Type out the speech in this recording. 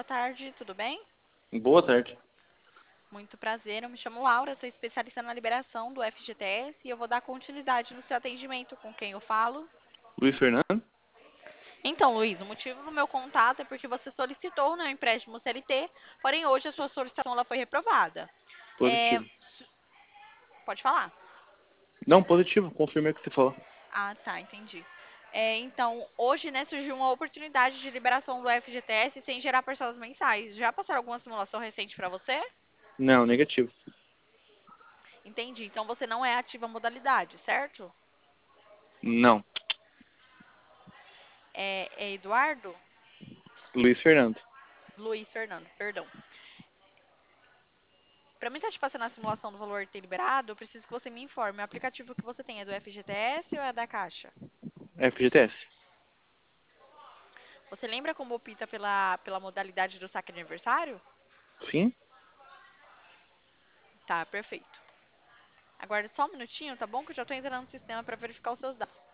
boa tarde, tudo bem? Boa tarde. Muito prazer, eu me chamo Laura, sou especialista na liberação do FGTS e eu vou dar continuidade no seu atendimento com quem eu falo. Luiz Fernando? Então, Luiz, o motivo do meu contato é porque você solicitou, né, o empréstimo CLT, porém hoje a sua solicitação ela foi reprovada. É, Positivo. pode falar? Não, positivo, confirmei o que você falou. Ah, tá, entendi. Então, hoje, né, surgiu uma oportunidade de liberação do FGTS sem gerar parcelas mensais. Já passaram alguma simulação recente para você? Não, negativo. Entendi. Então você não é ativa modalidade, certo? Não. É Eduardo? Luiz Fernando. Luiz Fernando, perdão. Para mim estar te passando a simulação do valor ter liberado, eu preciso que você me informe. O aplicativo que você tem é do FGTS ou é da Caixa? FGTS. Você lembra como opta pela modalidade do saque aniversário? Sim? Tá, perfeito. Aguarde só um minutinho, tá bom? Que eu já estou entrando no sistema para verificar os seus dados.